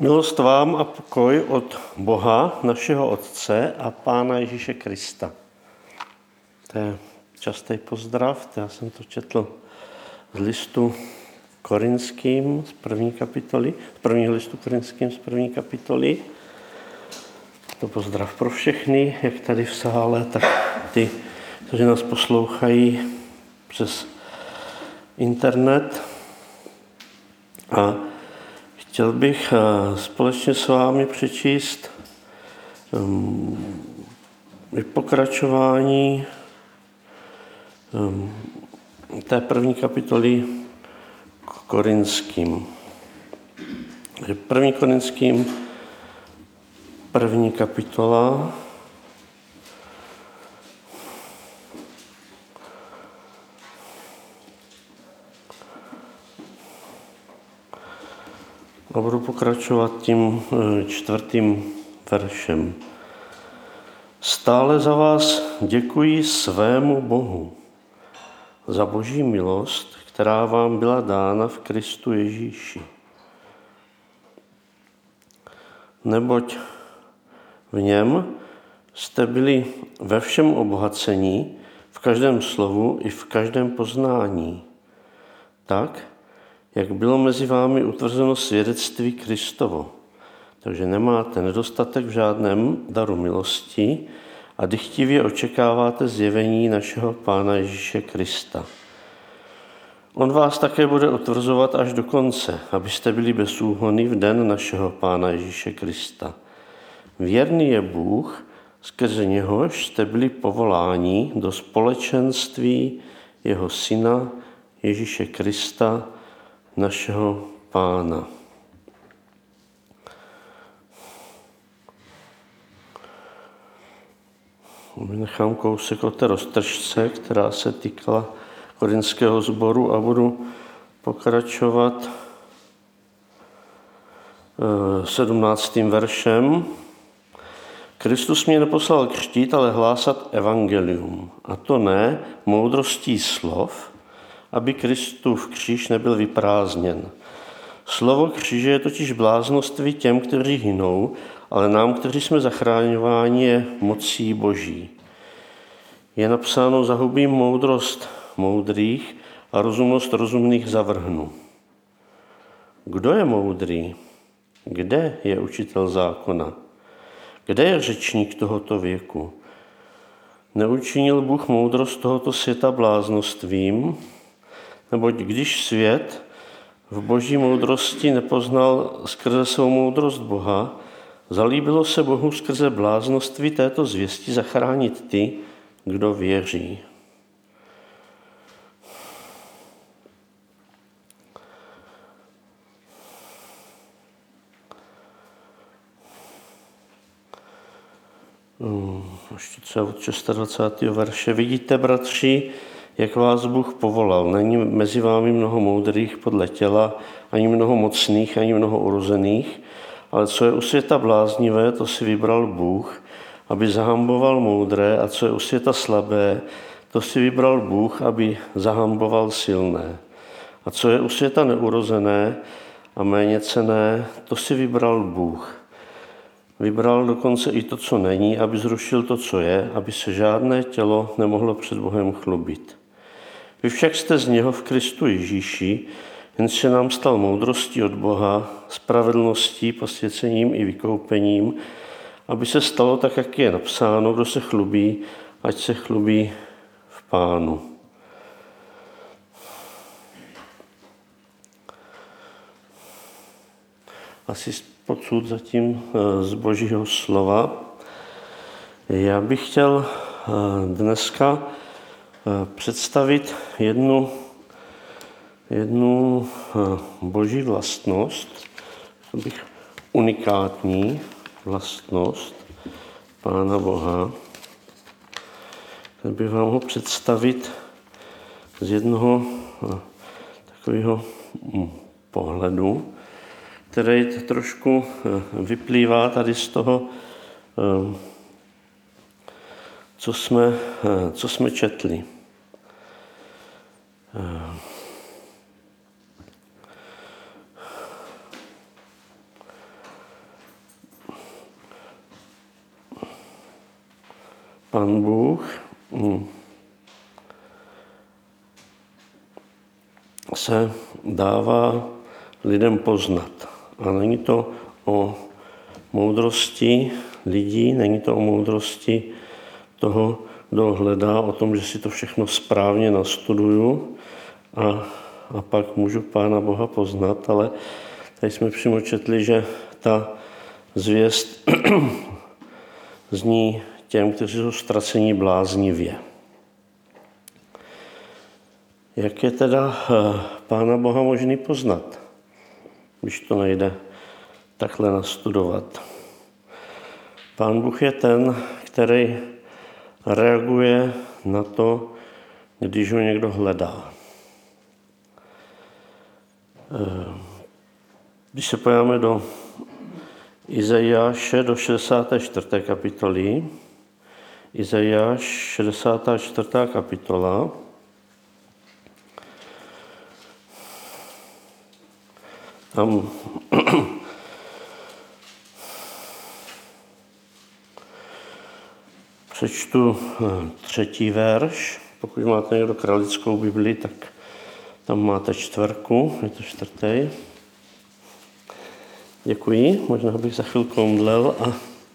Milost vám a pokoj od Boha, našeho Otce a Pána Ježíše Krista. To je častý pozdrav, já jsem to četl z listu Korinským z první kapitoly, z prvního listu Korinským z první kapitoly. To pozdrav pro všechny, jak tady v sále, tak ty, kteří nás poslouchají přes internet. A chtěl bych společně s vámi přečíst pokračování té první kapitoly Korinským. První Korinským, první kapitola. A budu pokračovat tím 4. veršem. Stále za vás děkuji svému Bohu za Boží milost, která vám byla dána v Kristu Ježíši. Neboť v něm jste byli ve všem obohacení, v každém slovu i v každém poznání. Tak, jak bylo mezi vámi utvrzeno svědectví Kristovo. Takže nemáte nedostatek v žádném daru milosti a dychtivě očekáváte zjevení našeho Pána Ježíše Krista. On vás také bude utvrzovat až do konce, abyste byli bez úhony v den našeho Pána Ježíše Krista. Věrný je Bůh, skrze něhož jste byli povoláni do společenství jeho Syna Ježíše Krista, našeho Pána. Nechám kousek o té roztržce, která se týkala korinského sboru, a budu pokračovat 17. veršem. Kristus mě neposlal křtít, ale hlásat evangelium. A to ne moudrostí slov, aby Kristův kříž nebyl vyprázdněn. Slovo kříže je totiž bláznoství těm, kteří hynou, ale nám, kteří jsme zachráňováni, je mocí Boží. Je napsáno: zahubím moudrost moudrých a rozumnost rozumných zavrhnu. Kdo je moudrý? Kde je učitel zákona? Kde je řečník tohoto věku? Neučinil Bůh moudrost tohoto světa bláznostvím? Neboť když svět v Boží moudrosti nepoznal skrze svou moudrost Boha, zalíbilo se Bohu skrze bláznoství této zvěsti zachránit ty, kdo věří. Ještě třeba od 26. verše. Vidíte, bratři, jak vás Bůh povolal. Není mezi vámi mnoho moudrých podle těla, ani mnoho mocných, ani mnoho urozených, ale co je u světa bláznivé, to si vybral Bůh, aby zahamboval moudré, a co je u světa slabé, to si vybral Bůh, aby zahamboval silné. A co je u světa neurozené a méně cenné, to si vybral Bůh. Vybral dokonce i to, co není, aby zrušil to, co je, aby se žádné tělo nemohlo před Bohem chlubit. Vy však jste z něho v Kristu Ježíši, jenž se nám stal moudrostí od Boha, spravedlností, posvěcením i vykoupením, aby se stalo tak, jak je napsáno: kdo se chlubí, ať se chlubí v Pánu. Asi odsud zatím z Božího slova. Já bych chtěl dneska představit jednu Boží vlastnost, unikátní vlastnost Pána Boha. Chtěl bych vám ho představit z jednoho takového pohledu, který trošku vyplývá tady z toho, co jsme četli. Pán Bůh se dává lidem poznat. A není to o moudrosti lidí, není to o moudrosti toho, kdo hledá, o tom, že si to všechno správně nastuduju a pak můžu Pána Boha poznat, ale tady jsme přímo četli, že ta zvěst zní těm, kteří jsou ztraceni bláznivě. Jak je teda Pána Boha možný poznat, když to nejde takhle nastudovat? Pán Bůh je ten, který reaguje na to, když ho někdo hledá. Když se podíváme do Izajáše, do 64. kapitoly, Izajáš, 64. kapitola, tam přečtu 3. verš. Pokud máte někdo kralickou Bibli, tak tam máte 4, je to 4. Děkuji, možná bych za chvilku omdlel a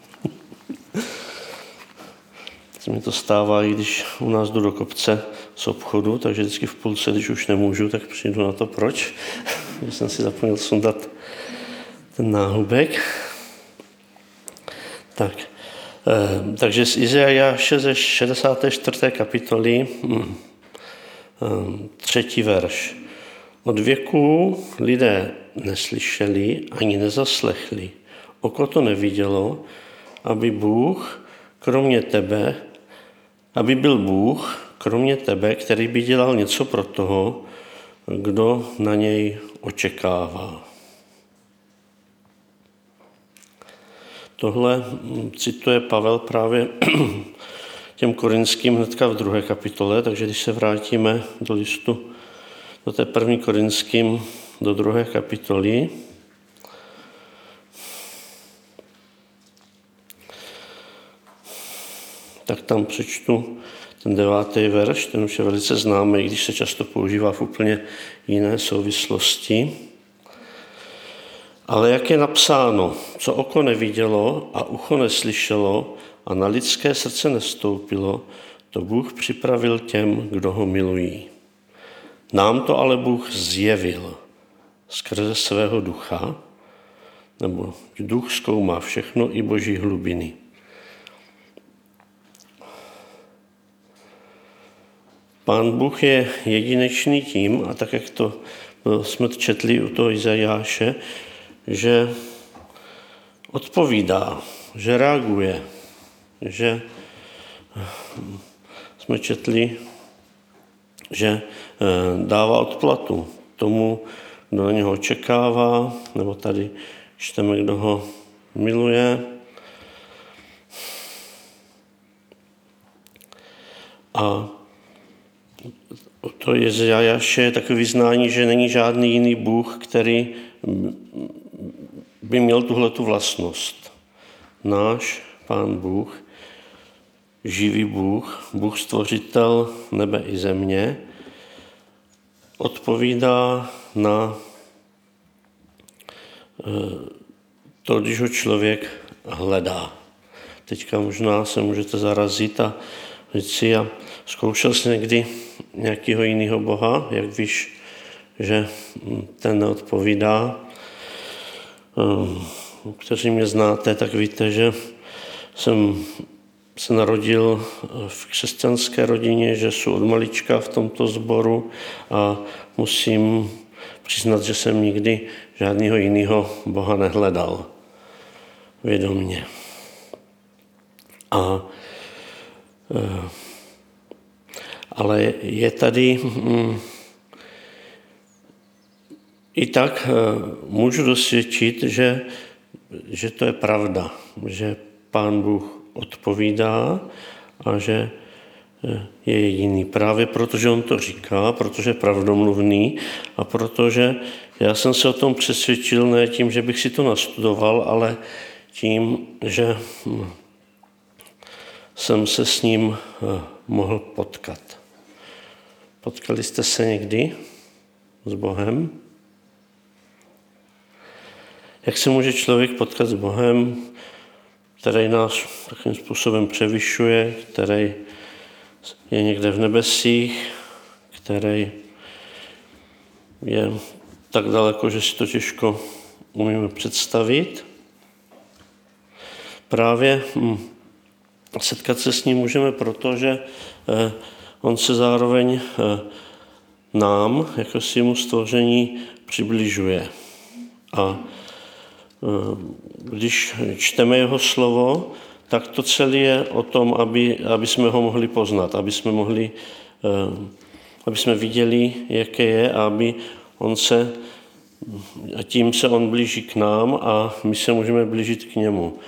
se mi to stává, i když u nás jdu do kopce z obchodu, takže vždycky v půlce, když už nemůžu, tak přijdu na to proč. Že jsem si zapomněl sundat ten náhubek. Takže z Izajáše ze 64. kapitoly 3. verš. Od věku lidé neslyšeli ani nezaslechli. Oko to nevidělo, aby byl Bůh, kromě tebe, který by dělal něco pro toho, kdo na něj očekává. Tohle cituje Pavel právě těm Korinským hnedka v 2. kapitole, takže když se vrátíme do listu, do té 1. Korinským, do 2. kapitoly, tak tam přečtu ten 9. verš, ten už je velice známý, když se často používá v úplně jiné souvislosti. Ale jak je napsáno, co oko nevidělo a ucho neslyšelo a na lidské srdce nestoupilo, to Bůh připravil těm, kdo ho milují. Nám to ale Bůh zjevil skrze svého ducha, nebo duch zkoumá všechno i boží hlubiny. Pán Bůh je jedinečný tím, a tak, jak to jsme četli u toho Izajáše, že odpovídá, že reaguje, že jsme četli, že dává odplatu tomu, kdo na něho očekává, nebo tady čteme, kdo ho miluje. A to Izajáše je takové vyznání, že není žádný jiný Bůh, který by měl tuhletu vlastnost. Náš Pán Bůh, živý Bůh, Bůh stvořitel nebe i země, odpovídá na to, když ho člověk hledá. Teďka možná se můžete zarazit a říct si, a zkoušel jsi někdy nějakého jiného Boha, jak víš, že ten neodpovídá. Kteří mě znáte, tak víte, že jsem se narodil v křesťanské rodině, že jsem od malička v tomto sboru a musím přiznat, že jsem nikdy žádného jiného Boha nehledal vědomě. Ale je tady i tak můžu dosvědčit, že to je pravda, že Pán Bůh odpovídá a že je jediný. Právě protože on to říká, protože je pravdomluvný a protože já jsem se o tom přesvědčil ne tím, že bych si to nastudoval, ale tím, že jsem se s ním mohl potkat. Potkali jste se někdy s Bohem? Jak se může člověk potkat s Bohem, který nás takovým způsobem převyšuje, který je někde v nebesích, který je tak daleko, že si to těžko umíme představit? Právě setkat se s ním můžeme, protože on se zároveň nám, jako svýmu stvoření, přibližuje. A když čteme jeho slovo, tak to celé je o tom, aby jsme ho mohli poznat, aby jsme viděli, jaké je, a tím se on blíží k nám a my se můžeme blížit k němu.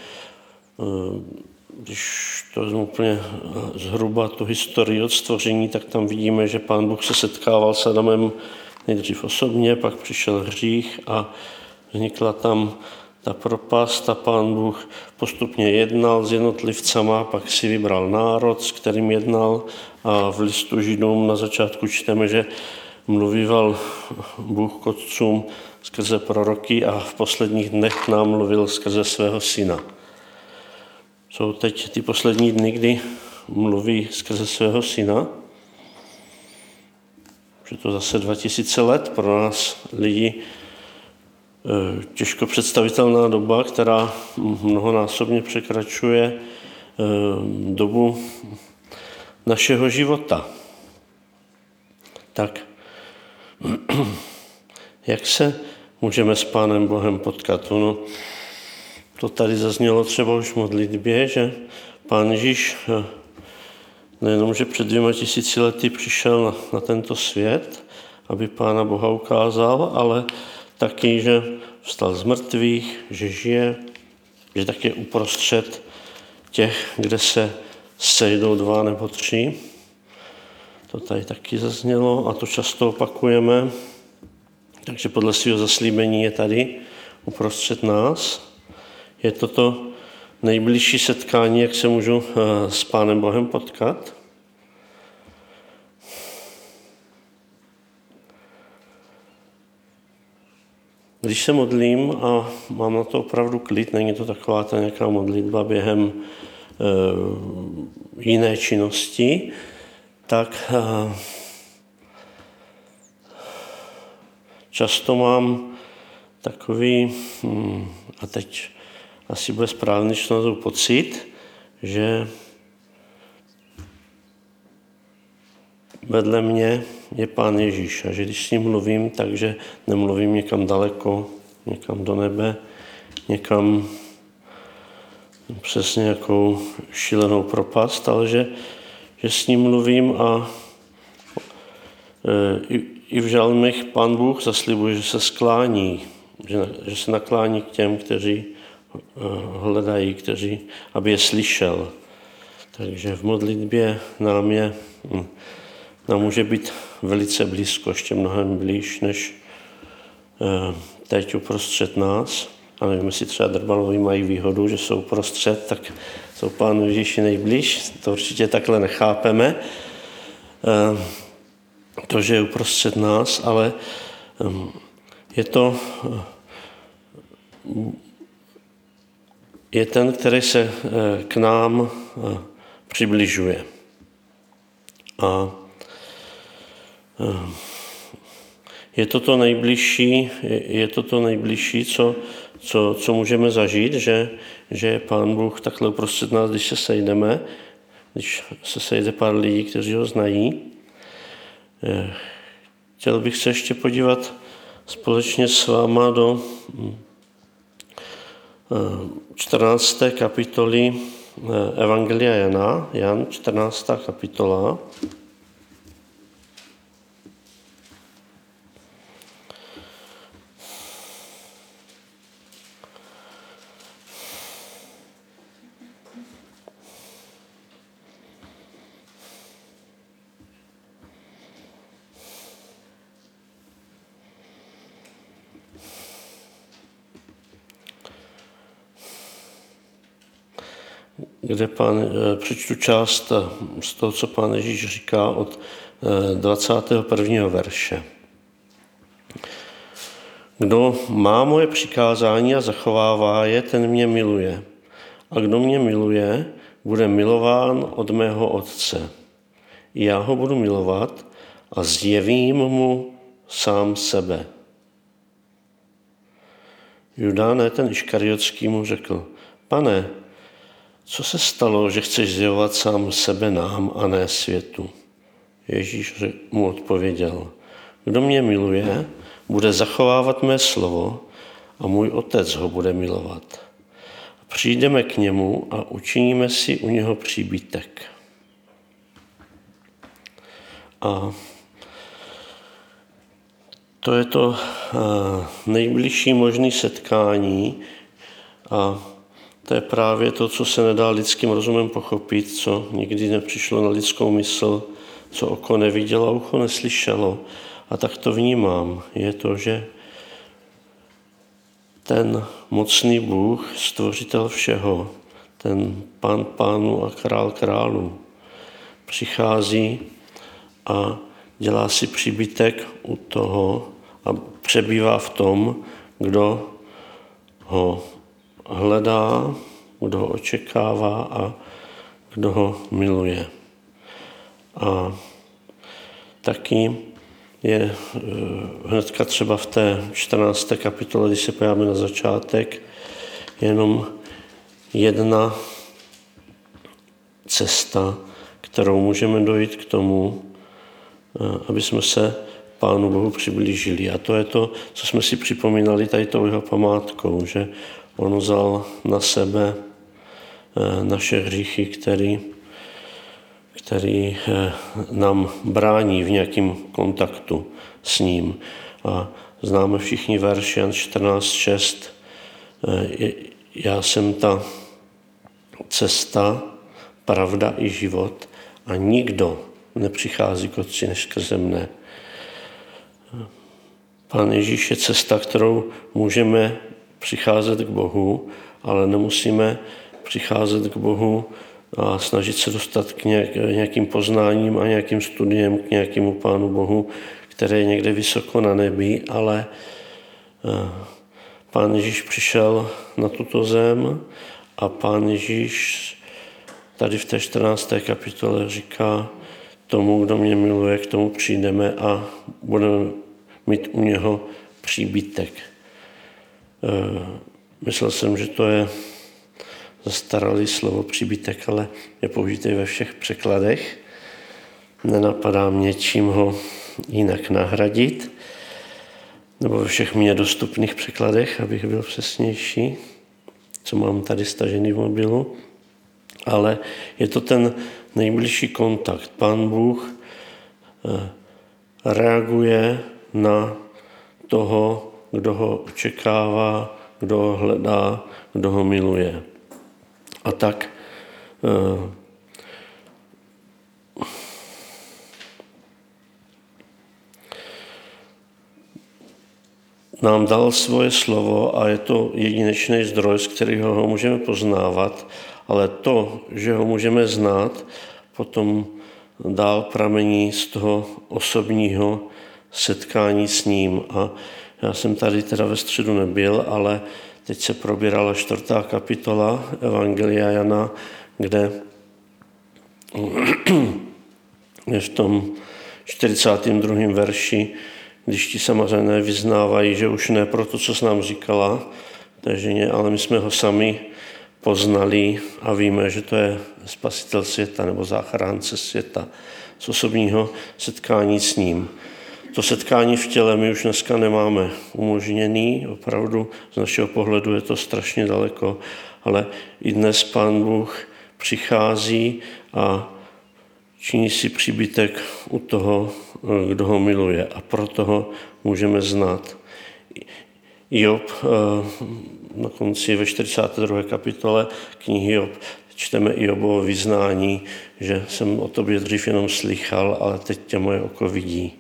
Když to vezmu úplně zhruba tu historii od stvoření, tak tam vidíme, že Pán Bůh se setkával s Adamem nejdřív osobně, pak přišel hřích a vznikla tam ta propast a Pán Bůh postupně jednal s jednotlivcama, pak si vybral národ, s kterým jednal, a v listu Židům na začátku čteme, že mluvíval Bůh k otcům skrze proroky a v posledních dnech nám mluvil skrze svého syna. Jsou teď ty poslední dny, kdy mluví skrze svého syna. Že to zase 2000 let pro nás lidi těžko představitelná doba, která mnohonásobně překračuje dobu našeho života. Tak, jak se můžeme s Pánem Bohem potkat? No, to tady zaznělo třeba už v modlitbě, že Pán Ježíš nejenom, že před 2000 lety přišel na tento svět, aby Pána Boha ukázal, ale taky, že vstal z mrtvých, že žije, že tak je uprostřed těch, kde se sejdou 2 nebo 3. To tady taky zaznělo a to často opakujeme. Takže podle svého zaslíbení je tady uprostřed nás. Je to nejbližší setkání, jak se můžu s Pánem Bohem potkat. Když se modlím a mám na to opravdu klid, není to taková ta nějaká modlitba během jiné činnosti, tak často mám takový, a teď asi bude správný, že to pocit, že vedle mě je Pán Ježíš a že když s ním mluvím, takže nemluvím někam daleko, někam do nebe, někam přes nějakou šílenou propast, ale že s ním mluvím a i v žalmech Pán Bůh zaslibuje, že se sklání, že se naklání k těm, kteří hledají, aby je slyšel. Takže v modlitbě nám může být velice blízko, ještě mnohem blíž, než teď uprostřed nás. A nevím, jestli třeba Drbalovi mají výhodu, že jsou uprostřed, tak jsou Pánu Ježíši nejblíž. To určitě takhle nechápeme, to, že je uprostřed nás, ale je ten, který se k nám přibližuje. A je to to nejbližší, co můžeme zažít, že je Pán Bůh takhle uprostřed nás, když se sejdeme, když se sejde pár lidí, kteří ho znají. Chtěl bych se ještě podívat společně s váma do 14. kapitoly Evangelia Jana, Jan 14. kapitola. kde přečtu část z toho, co Pán Ježíš říká od 21. verše. Kdo má moje přikázání a zachovává je, ten mě miluje. A kdo mě miluje, bude milován od mého Otce. I já ho budu milovat a zjevím mu sám sebe. Judáne, ten Iškariotský, mu řekl: Pane, co se stalo, že chceš zjevovat sám sebe nám a ne světu? Ježíš mu odpověděl: Kdo mě miluje, bude zachovávat mé slovo a můj Otec ho bude milovat. Přijdeme k němu a učiníme si u něho příbytek. A to je to nejbližší možné setkání a to je právě to, co se nedá lidským rozumem pochopit, co nikdy nepřišlo na lidskou mysl, co oko nevidělo a ucho neslyšelo. A tak to vnímám. Je to, že ten mocný Bůh, stvořitel všeho, ten Pán pánů a král králů, přichází a dělá si příbytek u toho a přebývá v tom, kdo ho hledá, kdo ho očekává a kdo ho miluje. A taky je hnedka třeba v té 14. kapitole, když se podíváme na začátek, jenom jedna cesta, kterou můžeme dojít k tomu, aby jsme se Pánu Bohu přiblížili. A to je to, co jsme si připomínali tady tou jeho památkou, že on vzal na sebe naše hříchy, který nám brání v nějakém kontaktu s ním. A známe všichni verš Jan 14:6. Já jsem ta cesta, pravda i život a nikdo nepřichází k Otci než skrze mne. Pán Ježíš je cesta, kterou můžeme přicházet k Bohu, ale nemusíme přicházet k Bohu a snažit se dostat k nějakým poznáním a nějakým studiem k nějakému Pánu Bohu, který je někde vysoko na nebi, ale Pán Ježíš přišel na tuto zem a Pán Ježíš tady v té 14. kapitole říká: tomu, kdo mě miluje, k tomu přijdeme a budeme mít u něho příbytek. Myslel jsem, že to je zastaralé slovo příbytek, ale je použité ve všech překladech. Nenapadá mě, čím ho jinak nahradit, nebo ve všech mně dostupných překladech, abych byl přesnější, co mám tady stažený v mobilu. Ale je to ten nejbližší kontakt. Pán Bůh reaguje na toho, kdo ho očekává, kdo ho hledá, kdo ho miluje. A tak nám dal svoje slovo a je to jedinečný zdroj, z kterého ho můžeme poznávat, ale to, že ho můžeme znát, potom dál pramení z toho osobního setkání s ním. A já jsem tady teda ve středu nebyl, ale teď se probírala 4. kapitola Evangelia Jana, kde je v tom 42. verši, když ti Samařané vyznávají, že už ne pro to, co jsi nám říkala, takže ale my jsme ho sami poznali a víme, že to je spasitel světa nebo záchránce světa, z osobního setkání s ním. To setkání v těle my už dneska nemáme umožněný, opravdu z našeho pohledu je to strašně daleko, ale i dnes Pán Bůh přichází a činí si příbytek u toho, kdo ho miluje, a proto ho můžeme znát. Job na konci ve 42. kapitole knihy Job čteme Jobovo vyznání, že jsem o tobě dřív jenom slychal, ale teď tě moje oko vidí.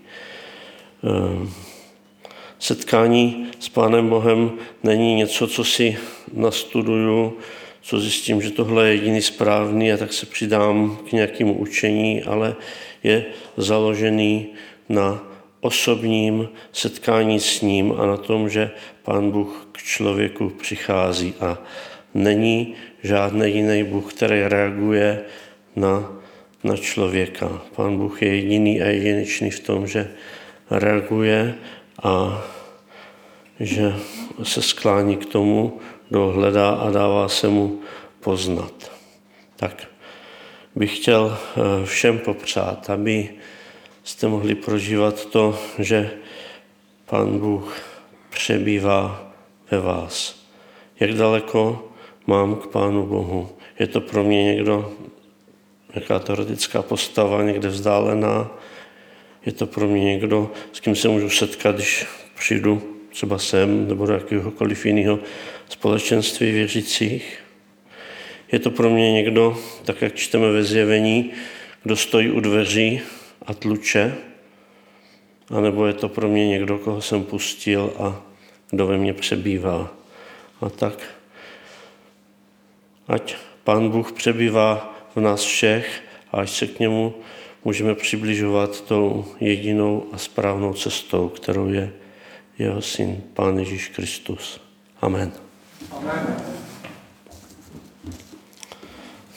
Setkání s Pánem Bohem není něco, co si nastuduju, co zjistím, že tohle je jediný správný a tak se přidám k nějakému učení, ale je založený na osobním setkání s ním a na tom, že Pán Bůh k člověku přichází a není žádný jiný Bůh, který reaguje na člověka. Pán Bůh je jediný a jedinečný v tom, že reaguje a že se sklání k tomu, kdo hledá a dává se mu poznat. Tak bych chtěl všem popřát, aby jste mohli prožívat to, že Pán Bůh přebývá ve vás. Jak daleko mám k Pánu Bohu? Je to pro mě někdo, nějaká teoretická postava, někde vzdálená? Je to pro mě někdo, s kým se můžu setkat, když přijdu třeba sem nebo do jakéhokoliv jiného společenství věřících? Je to pro mě někdo, tak jak čteme ve Zjevení, kdo stojí u dveří a tluče? A nebo je to pro mě někdo, koho jsem pustil a kdo ve mně přebývá? A tak, ať Pán Bůh přebývá v nás všech a až se k němu můžeme přibližovat tou jedinou a správnou cestou, kterou je jeho syn, Pán Ježíš Kristus. Amen. Amen.